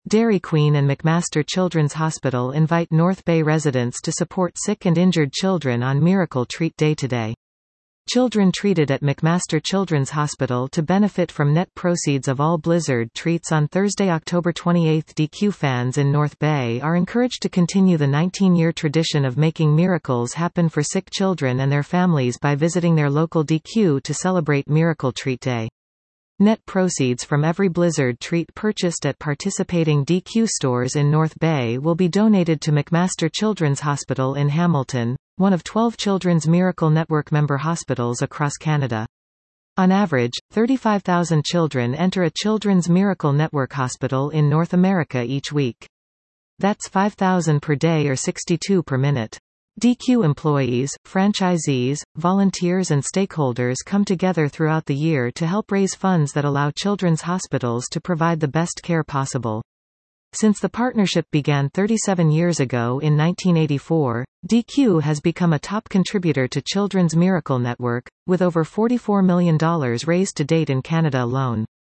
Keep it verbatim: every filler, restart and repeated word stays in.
Dairy Queen and McMaster Children's Hospital invite North Bay residents to support sick and injured children on Miracle Treat Day today. Children treated at McMaster Children's Hospital to benefit from net proceeds of all Blizzard treats on Thursday, October twenty-eighth. D Q fans in North Bay are encouraged to continue the nineteen-year tradition of making miracles happen for sick children and their families by visiting their local D Q to celebrate Miracle Treat Day. Net proceeds from every Blizzard treat purchased at participating D Q stores in North Bay will be donated to McMaster Children's Hospital in Hamilton, one of twelve Children's Miracle Network member hospitals across Canada. On average, thirty-five thousand children enter a Children's Miracle Network hospital in North America each week. That's five thousand per day or sixty-two per minute. D Q employees, franchisees, volunteers and stakeholders come together throughout the year to help raise funds that allow children's hospitals to provide the best care possible. Since the partnership began thirty-seven years ago in nineteen eighty-four, D Q has become a top contributor to Children's Miracle Network, with over forty-four million dollars raised to date in Canada alone.